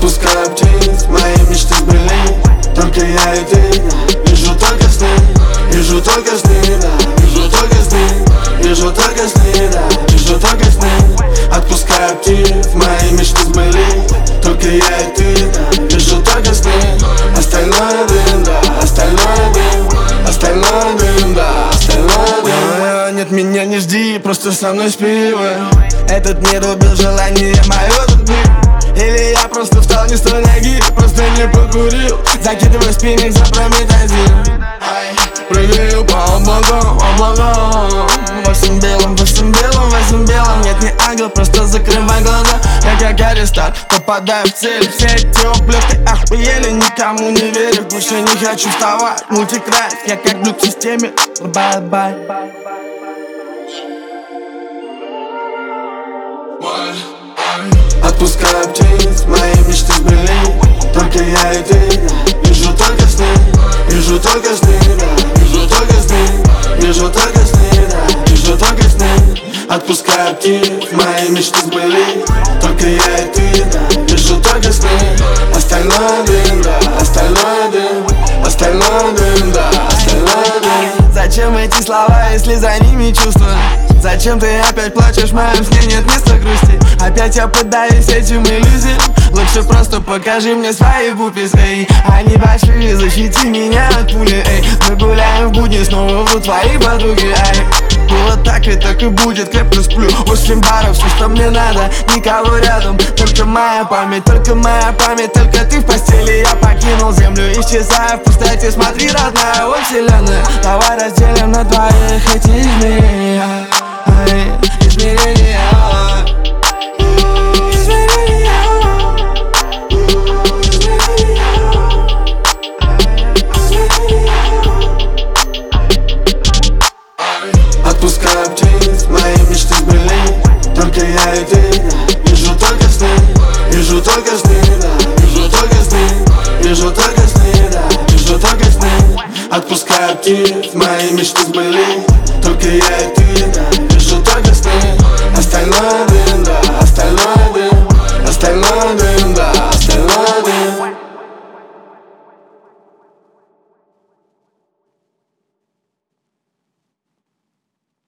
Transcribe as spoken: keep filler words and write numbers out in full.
Отпускаю птиц, мои мечты сбылись. Только я и ты, да. Вижу только сны, вижу только сны, да. Вижу только сны, вижу только сны, да. Вижу только сны. Отпускаю птиц, мои мечты сбылись. Только я и ты, да. Вижу только сны. Остальное дым, да. Остальное дым. Остальное дым, да. Остальное дым. Нет, меня не жди, просто со мной спи. Этот мир убил желание мое тут быть. Или я просто встал не с той ноги, просто не покурил. Закидываю спиннинг за прометазин. Прыгаю по облакам, облакам. Во всем белом, во всем белом, во всем белом. Нет, не ангел, просто закрывай глаза. Я как Аристарх, попадаю в цель. Все эти ублюдки охуели, никому не верю. Больше не хочу вставать, мультикрайв. Я как глюк в системе, бай-бай. Отпускаю птиц, мои мечты сбылись. Только я и ты, да. Вижу только сны, вижу только сны, да. Вижу только сны, вижу только сны, да. Вижу только сны. Отпускаю птиц, мои мечты сбылись. Только я и ты, да. Вижу только сны. Остальное дым, да. Остальное дым. Остальное дым, да. Остальное дым. Зачем эти слова, если за ними чувства? Зачем ты опять плачешь, в моем сне нет места грусти? Опять я поддаюсь этим иллюзиям. Лучше просто покажи мне свои бупис, эй. Они большие, защити меня от пули, эй. Мы гуляем в будни, снова врут твои подруги, эй. Было так и так и будет, крепко сплю. Восемь баров, все, что мне надо, никого рядом. Только моя память, только моя память. Только ты в постели, я покинул землю. Исчезая в пустоте, смотри, родная, о вселенная. Давай разделим на двоих эти измерения. Измерения. Отпускаю птиц, мои мечты сбылись. Только я и ты, да. Вижу только сны, вижу только сны, да. Вижу только сны, вижу только сны, да. Вижу только сны. Отпускаю птиц, мои мечты сбылись. Только я и ты, да. Вижу только сны. Остальное